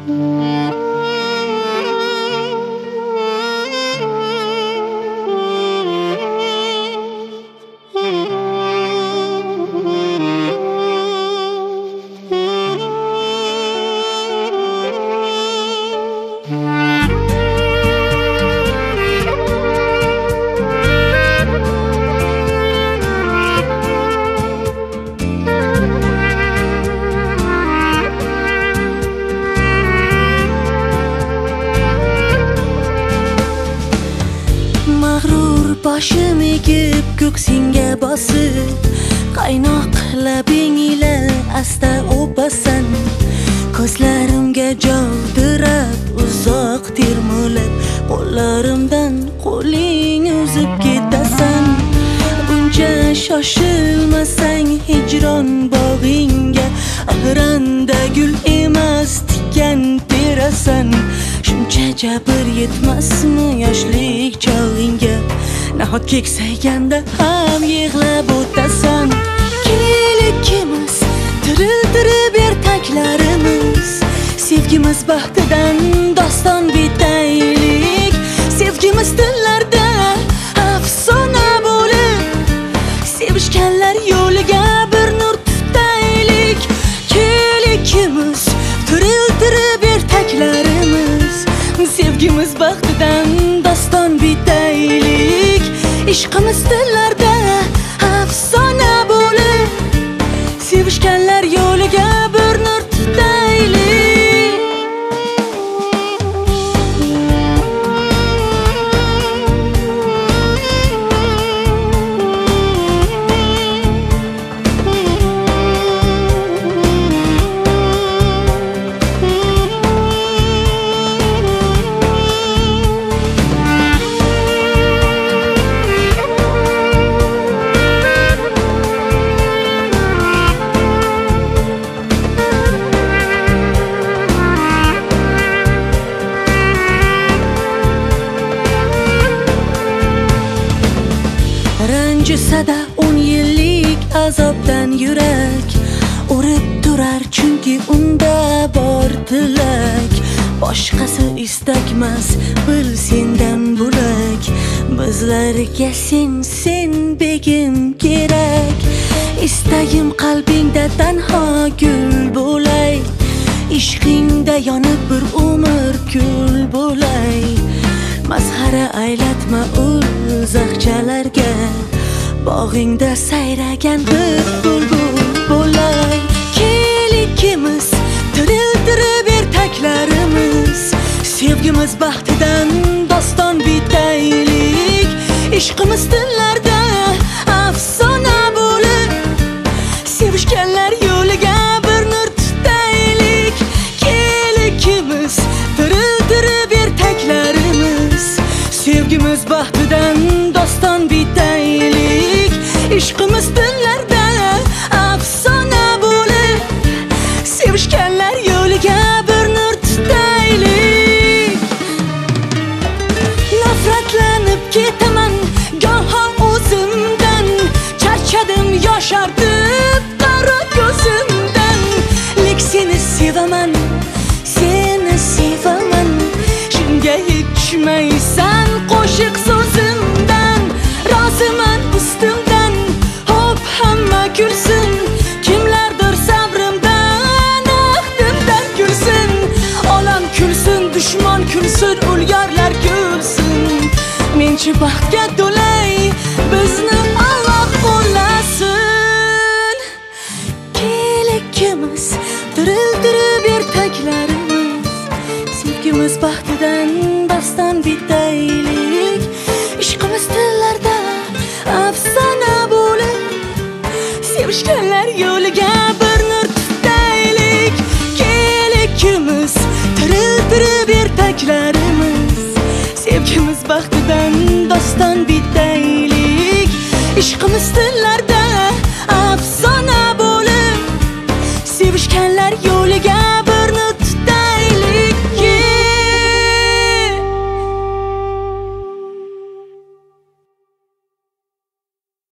Boshim egib ko'ksingga bosib, qaynoq labing ila asta o'pasan. Ko'zlarimga jovdirab uzoq termulib, qo'llarimdan qo'ling uzib ketasan. Buncha shoshilmasang hijron bog'ingga, ahranda gul emas tikan terasan. Shuncha jabr yetmasmi yoshlik chog'ingga, nahot keksayganda ham yig'lab o'tasan. Kelikimiz tiriltirib ertaklarimiz, sevgimiz baxtidan doston bitaylik. Sevgimiz tillarda afsona bo'lib, sevishganlar yo'liga bir nur tutaylik. Kelikimiz tiriltirib ertaklarimiz, sevgimiz baxtidan doston bitaylik. Ishqimiz tillarda afsona bo'lib, sevishganlar yo'liga bir nur tutaylik. Ranjisada 10 yillik azobdan yurak urib turar, chunki unda bor tilak. Boshqasi istakmas, bil sendan bo'lak. Bizlarga sen begim kerak. Istagim qalbingda tanho gul bo'lay, ishqingda yonib bir umr kul bo'lay. Mazhara aylatma uzaqchalarga, bog'ingda sayragan bir bulbul bo'lay. Kelikimiz tiriltirib ertaklarimiz, sevgimiz baxtidan doston bitaylik. Ishqimiz tillarda afsona bo'lib, sevishganlar yo'liga bir nur tutaylik. Kelikimiz tiriltirib ertaklarimiz, sevgimiz baxtidan doston bitaylik. Ishqimiz tillarda afsona bo'lib, sevishganlar yo'liga bir nur tutaylik. Nafratlanib ketaman goho o'zimdan, charchadim yoshartib qaro ko'zimdan. Lek seni sevaman, seni sevaman, shunga yetishmaysan qo'shiq so'zimdan. Roziman ustimdan, hop hamma kulsin, kimlardir sabrimdan axtimdan kulsin. Olam kulsin, dushmon kulsin, ulgarlar kulsin. Menchi baxtga to'lay, bizni Alloh qo'llasin. Kelikimiz tiriltirib ertaklarimiz, sevgimiz baxtidan doston bitaylik. Ishqimiz tillarda afsona bo'lib, sevishganlar yo'liga bir nur tutaylik. Kelikimiz tiriltirib ertaklarimiz, sevgimiz baxtidan doston bitaylik. Ishqimiz tillarda